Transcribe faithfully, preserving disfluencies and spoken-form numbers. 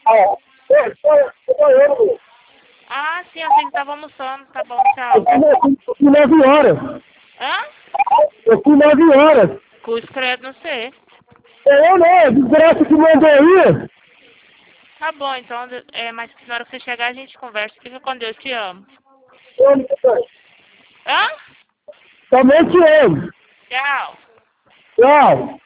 Ah, é, só, só eu. Ah, sim, achei que tava almoçando. Tá bom, Eu tchau. fui nove horas. Hã? Eu fui nove horas. Cruz credo, não sei. É eu não, a desgraça que mandou aí. Tá bom, então, é, mas na hora que você chegar a gente conversa. Fica com Deus, te amo. Hã? Também te amo. Tchau. Tchau.